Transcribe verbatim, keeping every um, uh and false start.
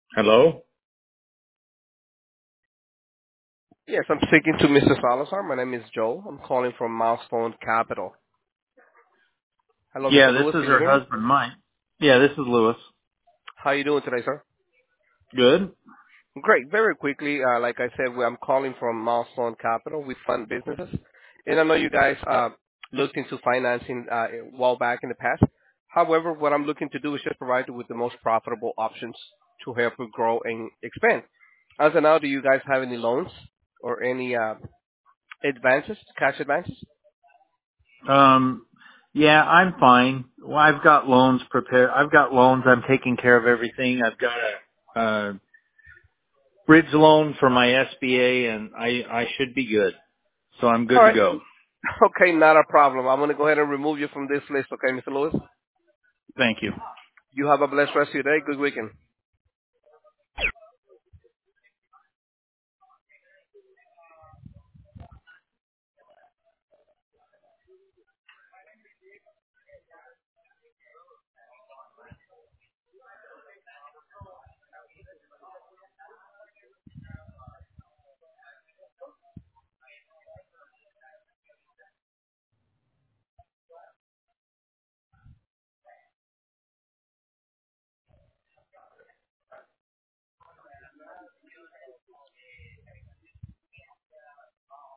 Hello? Yes, I'm speaking to Mister Salazar. My name is Joe. I'm calling from Milestone Capital. Hello, Yeah, Mister this Lewis. is Can you her hear me? husband, Mike. Yeah, this is Lewis. How are you doing today, sir? Good. Great. Very quickly, uh, like I said, we- I'm calling from Milestone Capital. We fund businesses. And I know you guys uh, looked into financing uh, a while back in the past. However, what I'm looking to do is just provide you with the most profitable options to help you grow and expand. As of now, do you guys have any loans or any uh, advances, cash advances? Um, yeah, I'm fine. Well, I've got loans prepared. I've got loans. I'm taking care of everything. I've got a, a bridge loan for my S B A, and I I should be good. So I'm All good to right. go. Okay, not a problem. I'm going to go ahead and remove you from this list, okay, Mister Lewis? Thank you. You have a blessed rest of your day. Good weekend.